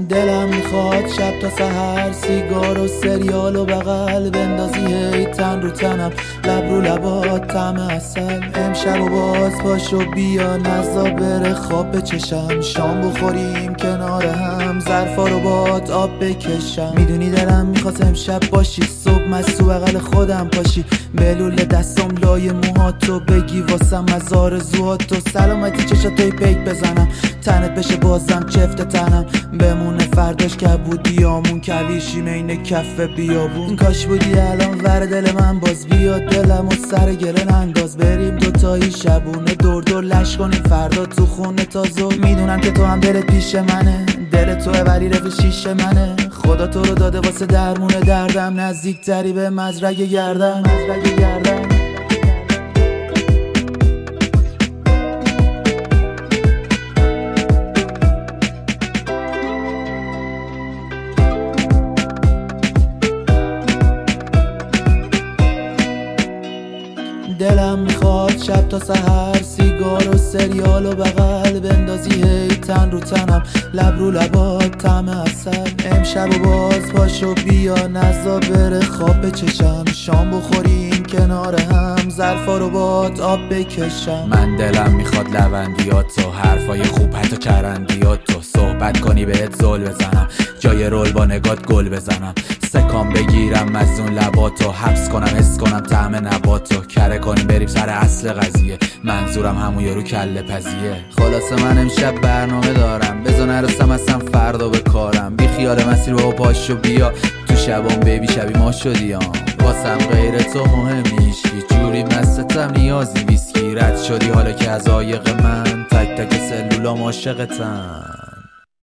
دلم میخواد شب تا سحر سیگار و سریال و بغل بندازی هی تن رو تنم، لب رو لبات طعم عسل. امشب و باز پاشو بیا نزا بره خواب بچشم، شام بخوریم کنار هم ظرفا رو باد آب بکشم. میدونی دلم میخواد امشب باشی، صبح مستو بغل خودم پاشی، بلول دستم لای موهاتو بگی واسم از آرزوهاتو، سلامتی چشاتوی پیک بزنم تنت بشه بازم چفت تنم، بمونه فرداش کبودیامون کویشیم این کف بیابون. کاش بودی الان ور دل من باز بیا دلم و سر گله ننداز، بریم دوتایی شبونه دور دور لش کنیم فردا تو خونه تا ظهر. میدونم که تو هم دلت پیش منه، دل توه ولی رفت شیشه منه، خدا تو رو داده واسه درمون دردم، نزدیکتری به مزرعه گردن. دلم میخواد شب تا سحر سیگار و سریال و بغل بندازی هی تن رو تنم، لب رو لبات طعم عسل. امشب و باز پاشو بیا نزا بره خواب بچشم، شام بخوریم کنار هم ظرفا رو باد آب بکشم. من دلم میخواد لوندیاتو، حرفای خوب حتی چرندیاتو، صحبت کنی بهت زل بزنم، جای رول با نگات گل بزنم، سکام بگیرم از اون لباتو، حبس کنم حس کنم طعم نباتو، کره کنیم بریم سر اصل قضیه، منظورم همون یارو کله پزیه. خلاصه من امشب برنامه دارم، بزا نرسم اصلا فردا به کارم، بی خیال مسیر با پاشو بیا تو شبام بیبی شبی ما شدیم، واسم غیر تو مهم نیستی، جوری مستم نیازی ویسکی، رد شدی حالا که از عایق من، تک تک سلولام عاشقتم.